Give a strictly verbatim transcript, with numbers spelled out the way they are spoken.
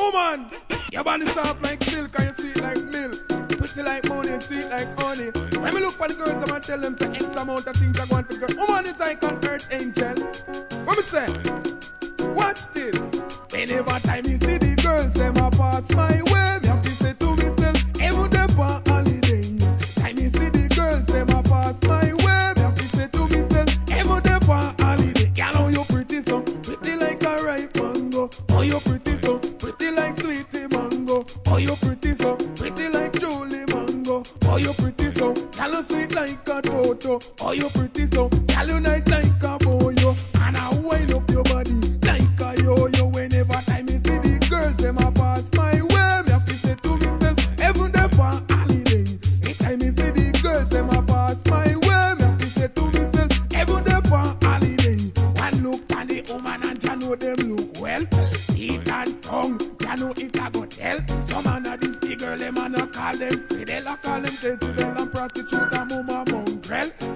Woman, your body soft like silk and you sweet like milk. Pretty like money and sweet like honey. When me look for the girls, I'm gonna tell them for X amount of things I want for the girl. Woman is like an earth angel. What me say? Watch this. Whenever time you see the girls, them a pass my way. Me have to say to myself, even them on holiday. Time you see the girls, them a pass my way. Me have to say to myself, even them on holiday. Girl, how you pretty so, pretty like a ripe mango. Oh, you pretty so, pretty like sweetie mango. Oh, you pretty so, pretty like Julie mango. Oh, you pretty so, girl, you sweet like a toto. Oh, you pretty so, girl, you nice like a boyo. And I wind up your body like a yo-yo. Whenever time you see the girls, them a pass my way. Me have to say to myself, even them for holiday. Anytime you see the girls, them a pass my way. Me have to say to myself, even them for holiday. One look at the woman and you know them look well. Teeth and tongue, you know it a go tell. Some man a this the girl, them a no call them Fidel, a call them Jezebel and prostitute and mama mongrel.